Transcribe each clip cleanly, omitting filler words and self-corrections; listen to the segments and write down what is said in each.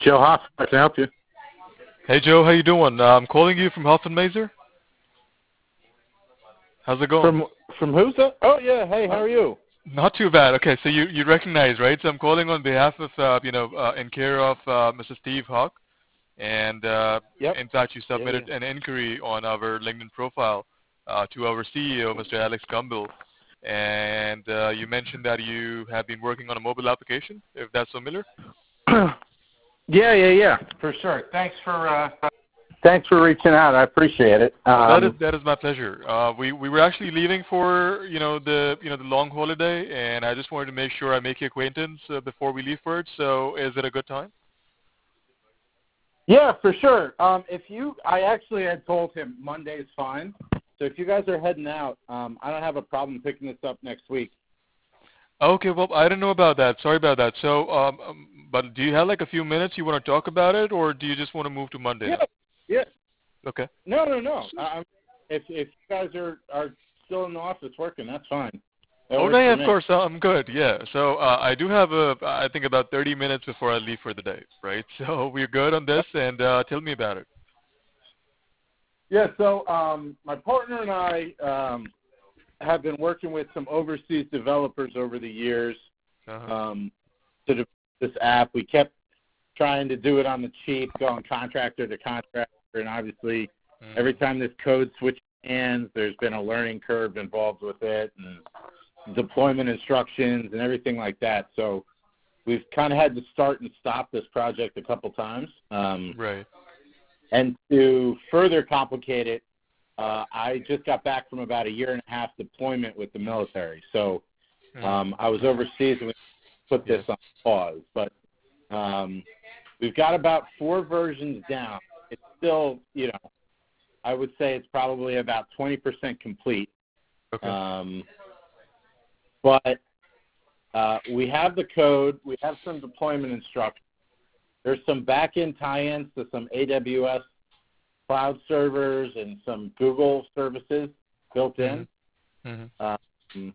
Joe Hoff, I can help you. Hey Joe, how you doing? I'm calling you from Huff and Mazer. How's it going? From who's that? Oh yeah, hey, how are you? Not too bad. Okay, so you recognize, right? So I'm calling on behalf of in care of Mr. Steve Hawk, and Yep. in fact you Yeah. submitted an inquiry on our LinkedIn profile to our CEO, Mr. Alex Gumbel, and you mentioned that you have been working on a mobile application. If that's familiar. Yeah, for sure. Thanks for reaching out. I appreciate it. That is my pleasure. We were actually leaving for the long holiday, and I just wanted to make sure I make your acquaintance before we leave for it. So, is it a good time? Yeah, for sure. I actually had told him Monday is fine. So if you guys are heading out, I don't have a problem picking this up next week. Okay, well, I didn't know about that. Sorry about that. So, but do you have like a few minutes you want to talk about it, or do you just want to move to Monday? Yeah. Okay. No. If you guys are still in the office working, that's fine. Oh, no, yeah, of course, I'm good, yeah. So I do have, I think, about 30 minutes before I leave for the day, right? So we're good on this, and tell me about it. Yeah, so my partner and I have been working with some overseas developers over the years to develop this app. We kept trying to do it on the cheap, going contractor to contractor, and obviously every time this code switches hands, there's been a learning curve involved with it, and deployment instructions and everything like that. So we've kind of had to start and stop this project a couple times. Right. And to further complicate it, I just got back from about a 1.5 year deployment with the military. So I was overseas and we put this on pause. But we've got about 4 versions down. It's still, I would say it's probably about 20% complete. Okay. But we have the code. We have some deployment instructions. There's some back-end tie-ins to some AWS cloud servers and some Google services built in. And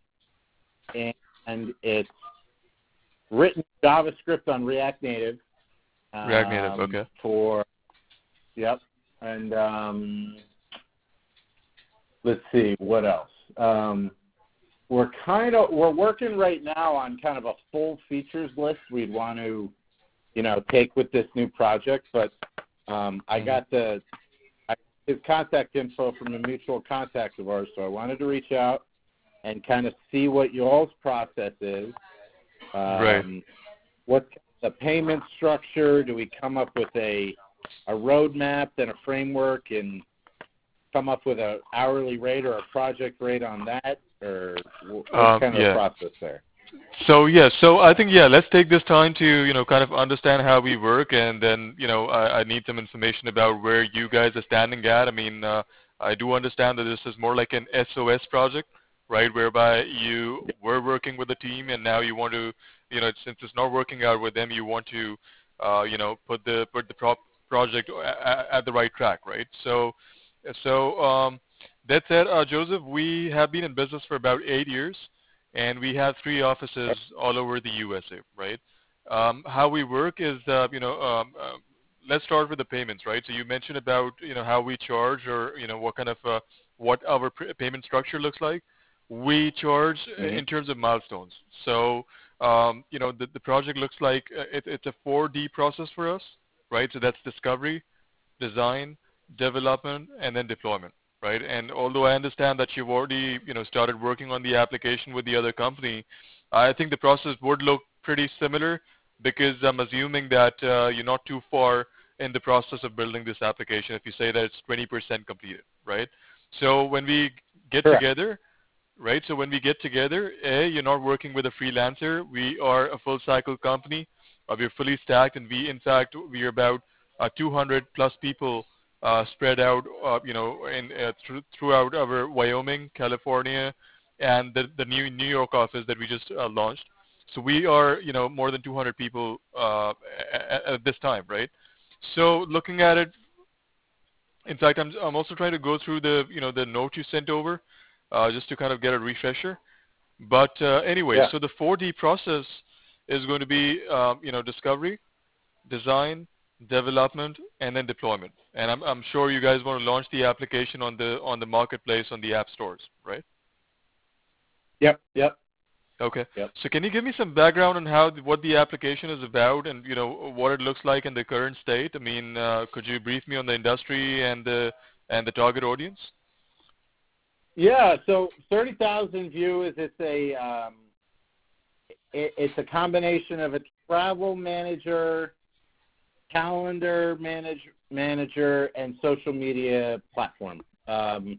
it's written JavaScript on React Native. React Native, okay. And let's see, what else? We're working right now on kind of a full features list we'd want to, take with this new project. But I got his contact info from a mutual contact of ours, so I wanted to reach out and kind of see what y'all's process is. Right. What's the payment structure? Do we come up with a roadmap and a framework and come up with an hourly rate or a project rate on that? Or what's kind of the process there? So I think let's take this time to kind of understand how we work, and then I need some information about where you guys are standing at. I mean, I do understand that this is more like an SOS project, right? Whereby you were working with a team, and now you want to, since it's not working out with them, you want to, put the project at the right track, right? So that said, Joseph, we have been in business for about 8 years. And we have 3 offices all over the USA, right? How we work is, let's start with the payments, right? So you mentioned about, how we charge, or, what kind of, what our payment structure looks like. We charge in terms of milestones. So, the project looks like it's a 4D process for us, right? So that's discovery, design, development, and then deployment. Right, and although I understand that you've already, started working on the application with the other company, I think the process would look pretty similar, because I'm assuming that you're not too far in the process of building this application if you say that it's 20% completed, right? So when we get together, right? So when we get together, you're not working with a freelancer. We are a full cycle company. We're fully stacked, and we are about 200 plus people. Spread out, throughout our Wyoming, California, and the new New York office that we just launched. So we are, more than 200 people at this time, right? So looking at it, in fact, I'm also trying to go through the, the note you sent over, just to kind of get a refresher. But anyway, so the 4D process is going to be, discovery, design, development, and then deployment. And I'm sure you guys want to launch the application on the marketplace on the app stores, right? Yep. Yep. Okay. Yep. So can you give me some background on what the application is about and what it looks like in the current state? I mean, could you brief me on the industry and the target audience? Yeah. So 30,000 View is it's a combination of a travel manager, calendar manager, and social media platform. I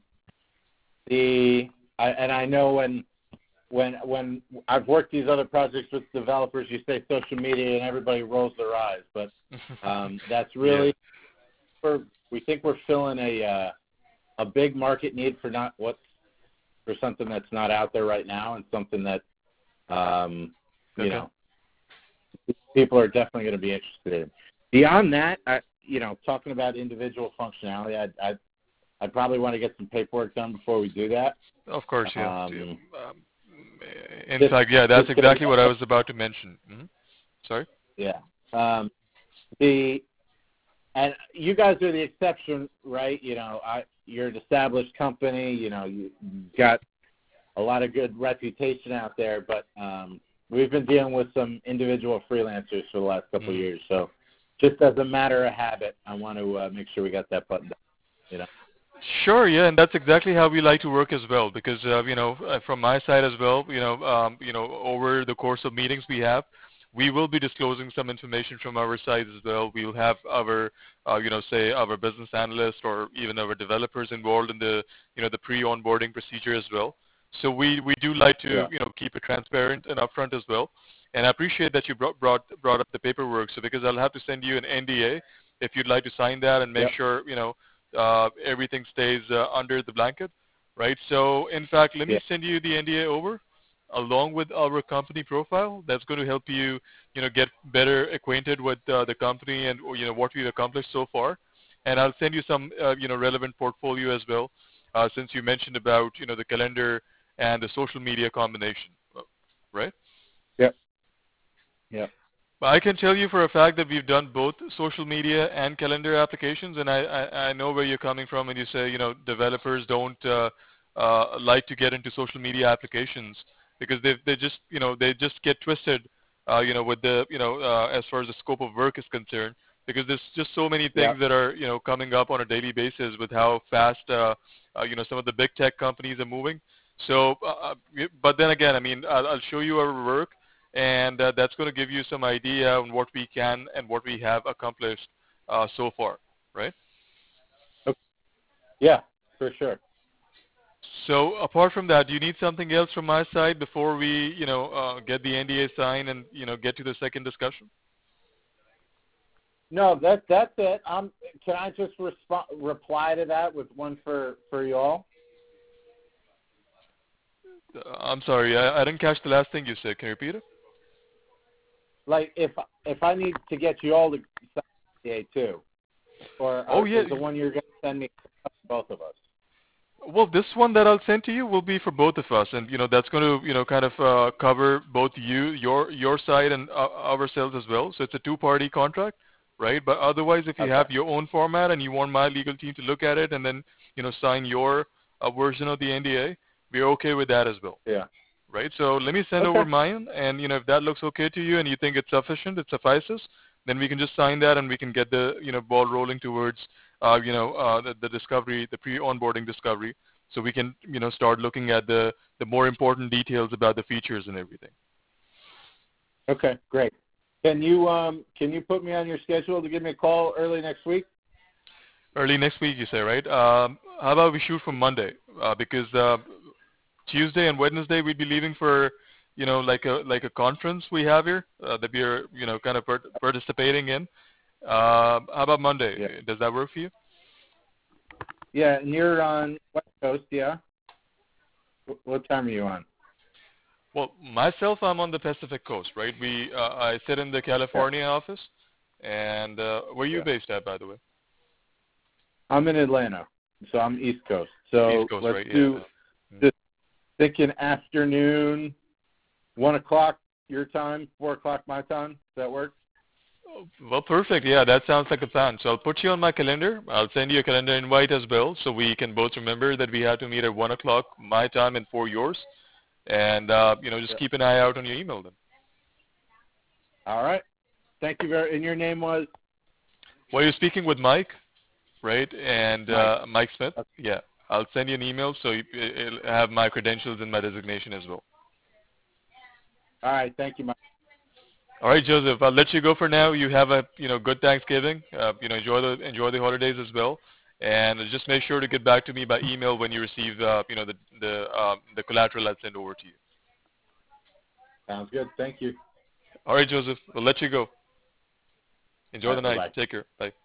know when I've worked these other projects with developers, you say social media and everybody rolls their eyes, but that's really we think we're filling a big market need for something that's not out there right now, and something that people are definitely going to be interested in. Beyond that, talking about individual functionality, I'd probably want to get some paperwork done before we do that. Of course, yeah. In fact, that's exactly what I was about to mention. Mm-hmm. Sorry? Yeah. And you guys are the exception, right? You're an established company. You got a lot of good reputation out there, but we've been dealing with some individual freelancers for the last couple of years. So just as a matter of habit, I want to make sure we got that button down. Sure, yeah, and that's exactly how we like to work as well. Because from my side as well, over the course of meetings we will be disclosing some information from our side as well. We'll have our, say our business analyst or even our developers involved in the pre-onboarding procedure as well. So we do like to keep it transparent and upfront as well. And I appreciate that you brought up the paperwork. So because I'll have to send you an NDA if you'd like to sign that and make sure everything stays under the blanket, right? So in fact, let me send you the NDA over along with our company profile. That's going to help you, get better acquainted with the company and what we've accomplished so far. And I'll send you some relevant portfolio as well, since you mentioned about the calendar and the social media combination, right? Yep. Yep. I can tell you for a fact that we've done both social media and calendar applications, and I know where you're coming from when you say developers don't like to get into social media applications because they just get twisted with the as far as the scope of work is concerned, because there's just so many things that are coming up on a daily basis with how fast some of the big tech companies are moving. So but then again, I mean, I'll show you our work, and that's going to give you some idea on what we can and what we have accomplished so far, right? Okay. Yeah, for sure. So apart from that, do you need something else from my side before we, get the NDA signed and, get to the second discussion? No, that's it. Can I just reply to that with one for you all? I'm sorry, I didn't catch the last thing you said. Can you repeat it? Like if I need to get you all to sign the NDA too, or is the one you're going to send me both of us? Well, this one that I'll send to you will be for both of us, and that's going to kind of cover both your side and ourselves as well. So it's a two-party contract, right? But otherwise, if you have your own format and you want my legal team to look at it and then sign your version of the NDA, we're okay with that as well. Yeah. Right. So let me send over mine, and if that looks okay to you and you think it's sufficient, it suffices, then we can just sign that and we can get the ball rolling towards the discovery, the pre-onboarding discovery, so we can start looking at the more important details about the features and everything. Okay, great. Can you put me on your schedule to give me a call early next week? Early next week, you say, right? How about we shoot for Monday? Because Tuesday and Wednesday we'd be leaving for like a conference we have here that we're kind of participating in. How about Monday? Yeah. Does that work for you? Yeah, and you're on West Coast, yeah? What time are you on? Well, myself, I'm on the Pacific Coast, right? I sit in the California office, and where are you based at, by the way? I'm in Atlanta, so I'm East Coast. So East Coast, let's right? do just thinking afternoon, 1 o'clock your time, 4 o'clock my time. Does that work? Well, perfect. Yeah, that sounds like a plan. So I'll put you on my calendar. I'll send you a calendar invite as well, so we can both remember that we have to meet at 1 o'clock my time and 4 yours. And just Yeah. keep an eye out on your email then. All right. Thank you very. And your name was? Well, you're speaking with Mike, right? And Mike. Mike Smith. Okay. Yeah. I'll send you an email so it'll have my credentials and my designation as well. All right. Thank you, Mike. All right, Joseph. I'll let you go for now. You have a good Thanksgiving. Enjoy the holidays as well, and just make sure to get back to me by email when you receive the collateral I send over to you. Sounds good. Thank you. All right, Joseph. We'll let you go. Enjoy All the right. night. Bye-bye. Take care. Bye.